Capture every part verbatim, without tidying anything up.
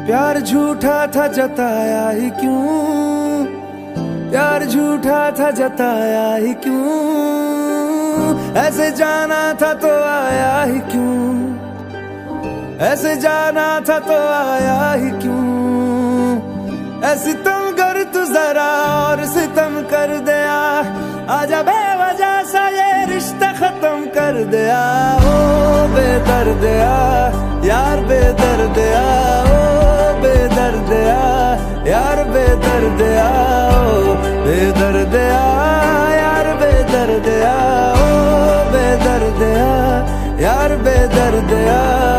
प्यार झूठा था जताया ही क्यों, प्यार झूठा था जताया ही क्यों, ऐसे जाना था तो आया ही क्यों, ऐसे जाना था तो आया ही क्यों। ऐसी तुम कर तू जरा और सितम कर दिया, आजा बेवजह सा ये रिश्ता खत्म कर दिया। ओ बेदर्दिया यार बेदर्दिया, ओ बेदर्दिया यार बेदर्दिया, ओ बेदर्दिया यार बेदर्दिया, ओ बेदर्दिया यार बेदर्दिया।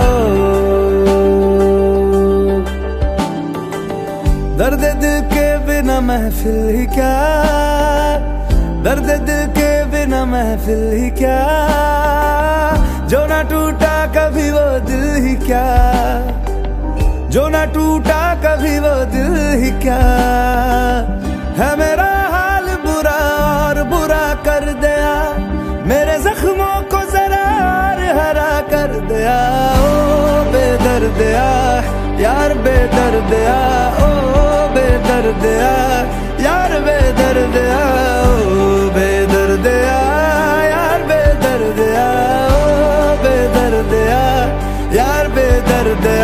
दर्द दिल के बिना महफिल ही क्या, दर्द दिल के बिना महफिल ही क्या, जो ना टूटा कभी वो दिल ही क्या, जो ना टूटा कभी वो दिल ही क्या। है मेरा हाल बुरा और बुरा कर दिया, मेरे जख्मों को जरा और हरा कर दिया। ओ बेदर्दिया यार बेदर्दिया, ओ बेदर्दिया यार बेदर्दिया, ओ बेदर्दिया यार बेदर्दिया, ओ बेदर्दिया यार बेदर्दिया।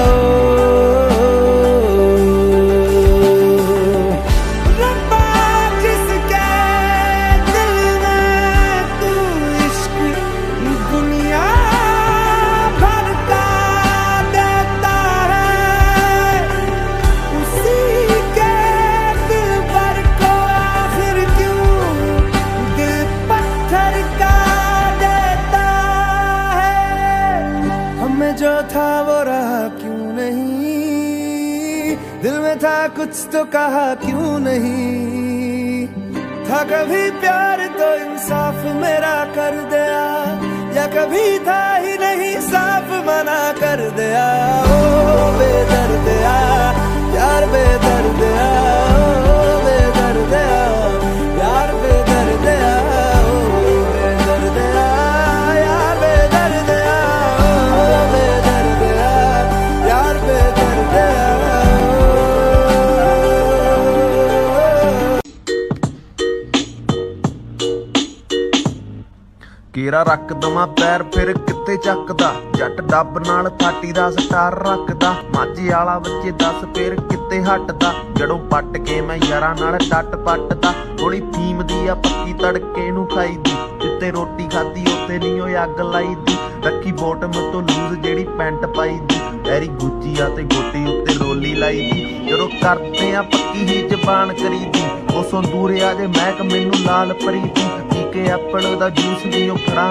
जो था वो रहा क्यों नहीं, दिल में था कुछ तो कहा क्यों नहीं। था कभी प्यार तो इंसाफ मेरा कर दिया, या कभी था ही नहीं साफ मना कर दिया। ओ बेदर्दिया यार बेदर्दिया, ओ बेदर्दिया यार बेदर्दिया, ओ बेदर्दिया यार बेदर्दिया, ओ बेदर्दिया यार बेदर्दिया। केरा रख दमा पैर फिर किते चकदा, जट डब नाल थाटी दा स्टार रखदा, माझे आला बच्चे दस फिर किते हटदा, जड़ों पट के मैं यारा नाल डट पटदा। थोड़ी फीम दी आ पक्की तड़के नू खाई दी, जिते रोटी खाधी उत्ते नहीं ओ अग लाई दी। रखी बॉटम तो लूज जेड़ी पैंट पाई दी, पैरी गुच्ची आ ते गोटी उत्ते रोली लाई दी। जदों करते आ पक्की ही जबान करी दी, उसों दूर आ जे महक मैनू लाल परी दी। के एप्पल दा जूस नहीं ओ खड़ा,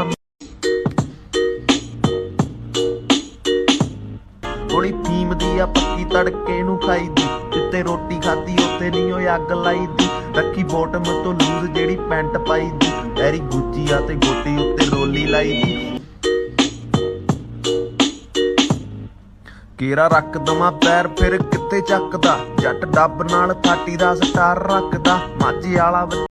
थोड़ी फीम दी आ पक्की तड़के नू खाई दी, जिते रोटी खाधी उत्ते नहीं ओ अग लाई दी। रखी बॉटम तो लूज जेड़ी पैंट पाई दी, पैरी गुच्ची आ ते गोटी उत्ते रोली लाई दी। केरा रख दमा पैर फिर किते चकदा, जट डब नाल थाटी दा स्टार रखदा, माझे आला